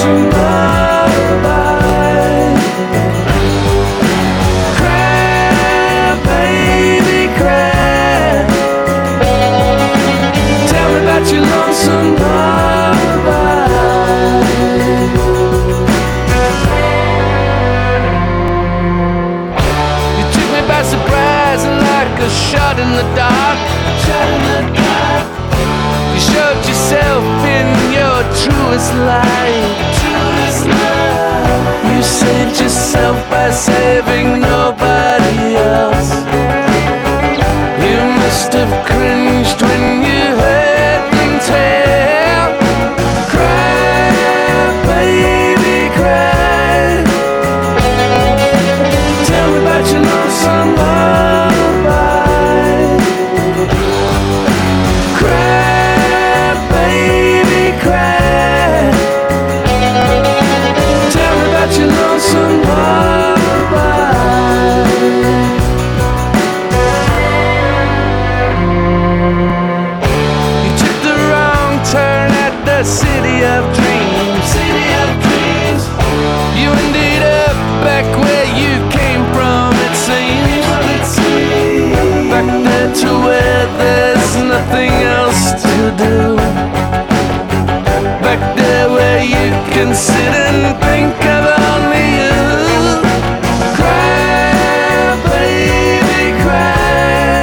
lonesome lullaby. Cry, baby, cry. Tell me about your lonesome lullaby. You took me by surprise like a shot in the dark. You showed yourself in your truest light. You saved yourself by saving nobody else. You must have cringed when you heard them tell. Cry, baby, cry. Tell me about your lonesome lullaby. Cry, baby, cry. Tell me about your lonesome lullaby. You took the wrong turn at the city of dreams. City of dreams. You ended up back where you came from, it seems. Back there to where there's nothing else to do. Back there where you can sit and think of only you. Cry, baby, cry.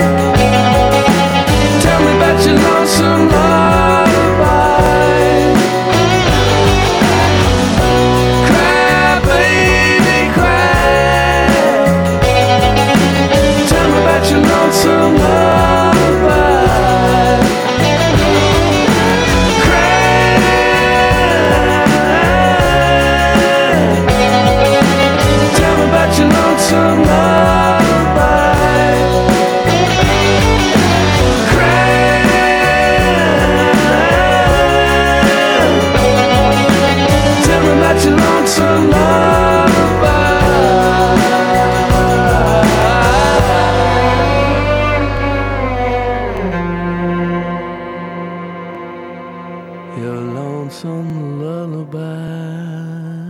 Tell me about your lonesome lullaby. Cry, baby, cry. Tell me about your lonesome lullaby. Tell me about your lonesome lullaby. Cry. Tell me about your lonesome lullaby. Your lonesome lullaby.